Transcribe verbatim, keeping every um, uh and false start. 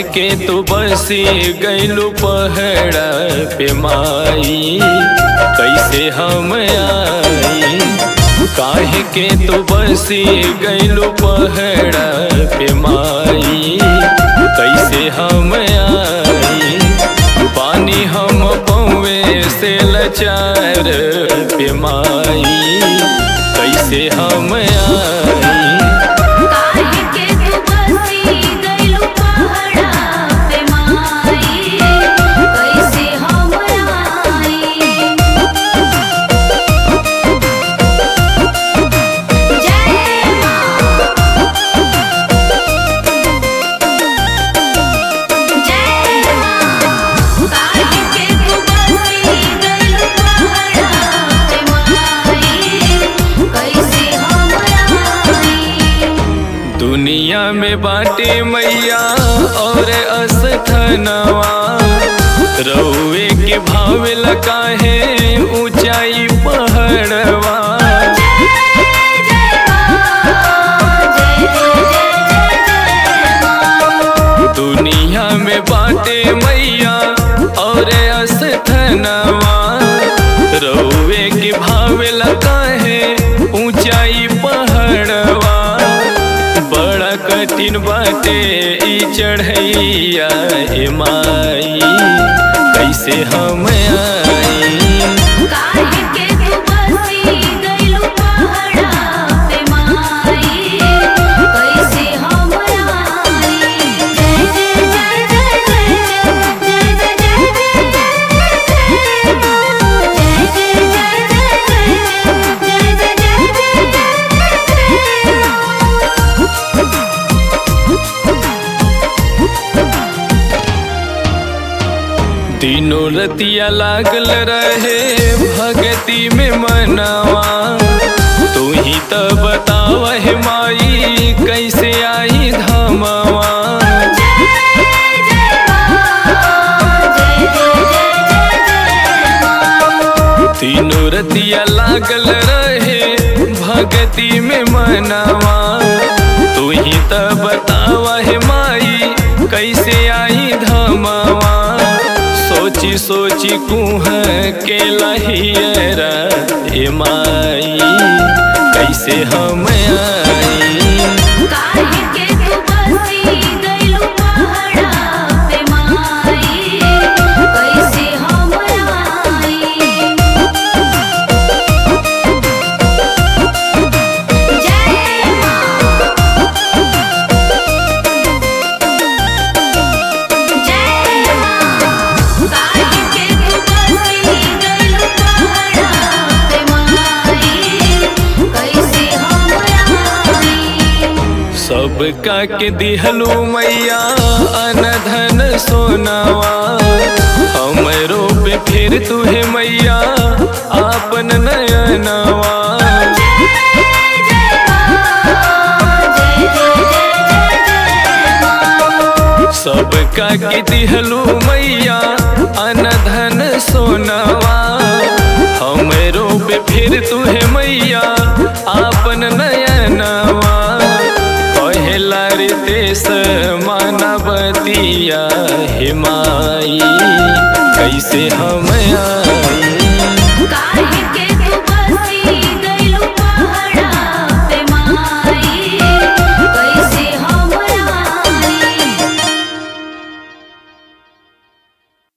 के तू बसी गइलू पहाड़ा पे माई, कैसे हम आई। काहे के तू बसी गइलू पहाड़ा पे माई, कैसे हम आई। पानी हम पौवे से लाचार पे माई, कैसे हम आई। दुनिया में बाटे मैया और अस्थनवा, रउए के भावेल काहे ऊंचाई पहाड़वा। दुनिया में बाटे मैया और अस्थनवा, रउए के भावेल काहे ऊंचाई पहाड़वा। बड़ा कठिन बाटे ई चढ़ैया ए माई, कैसे हम आई। काहे के तू बसी गइलू पहाड़ा पे माई, कैसे हम आई। जय जय जय जय जय जय जय जय जय जय दिनों रतिया लागल रहे भगती में मनवा, तू ही तो बतावा है माई, कैसे आई धमवा। दिनों रतिया लागल रहे भगती में मनवा, तू ही तो बतावा है माई, कैसे आई धमवा। सोची सोची कुह के लहियरा ए माई, कैसे हम आई। काहे के तू बसी गइलू पहाड़ा पे माई, कैसे हम आई। जय मां जय मां। काहे के तू बसी गइलू पहाड़ा पे माई, कैसे हम आई। सबका के दिहलू मैया अनधन सोनावा, हमरो पे फिर तुहे मैया आपन नयनवा। सबका के दिहलू मैया अनधन सोनावा, हमरो पे फिर तुहे मैया आपन नयनवा। पहला रितेश मानवतिया हे माई, कैसे हम आई।